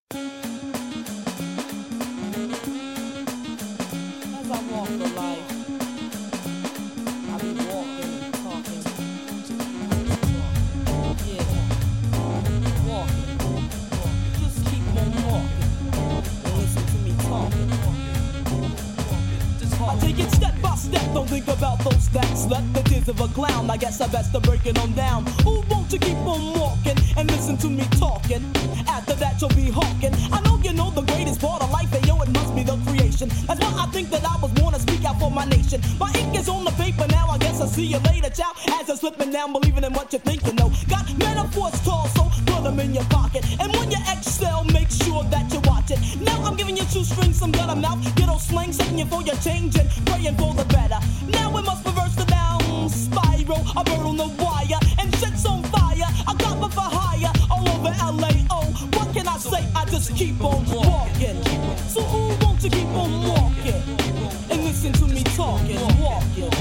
As I walk the life, I be walking and talking. Yeah, walking. Just keep on walking and listen to me talking. I take it step by step, don't think about those stacks. Let the tears of a clown, I guess I best to break it on down. Who wants to keep on walking and listen to me talking? After that you'll be hawking. I know you know the greatest part of life, and yo, it must be the creation. That's why I think that I was born to speak out for my nation. My ink is on the paper now, I guess I'll see you later, child. As you're slipping down, believing in what you think you know. Got metaphors tall, so put them in your pocket. And when you excel, make sure that you watch it. Now I'm giving you shoestrings, some gutter mouth, ghetto slang, setting you for your change and praying for the better. Now we must reverse the down spiral, a bird on the wire, and shit's on fire. I got me for hire, all over LA. Oh, what can I say? I just keep on walking. So who wants to keep on walking and listen to me talking? Walking,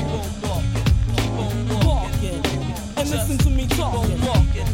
walking, and listen to me talking. Walking,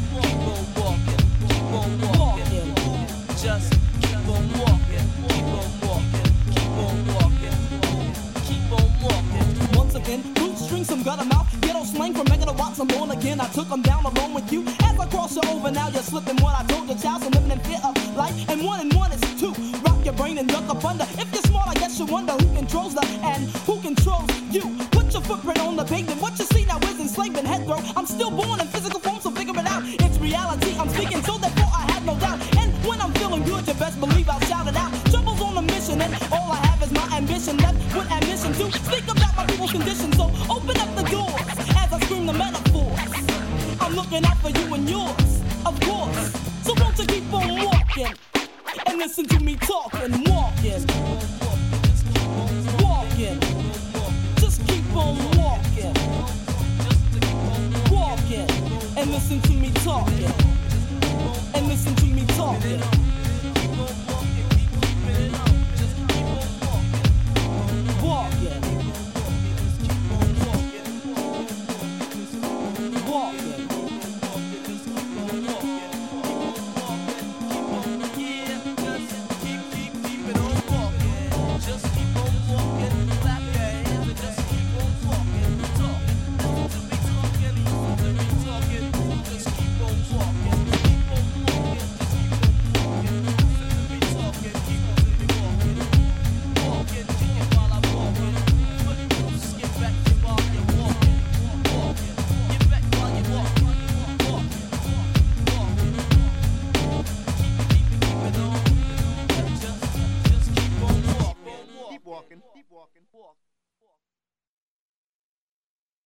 walking, just keep on walking, keep on walking, keep on walking, keep on walking. Once again, loose string, some gutter mouth, ghetto slang from megawatts. I'm born again. I took them down along with you. As I cross you over, now you're slipping what I told you, child. So living in fear of life, and one is two. Rock your brain and duck up under. If you're smart, I guess you wonder who controls the and who controls you. Put your footprint on the pavement. What you see now is enslavement, head throw. I'm still born in physical form, so figure it out. It's reality. I'm speaking, so therefore I have no doubt. And when I'm feeling good, you best believe I'll shout it out. Trouble's on a mission, and all I have is my ambition. Left with ambition to speak about my people's condition. So open up the doors as I scream the metaphors. I'm looking out for you and yours, of course. So won't you keep on walking and listen to me talking, walking, walking. Just keep on walking, walking, and listen to me talking, and listen to me talking. Walking, walking. Keep walking.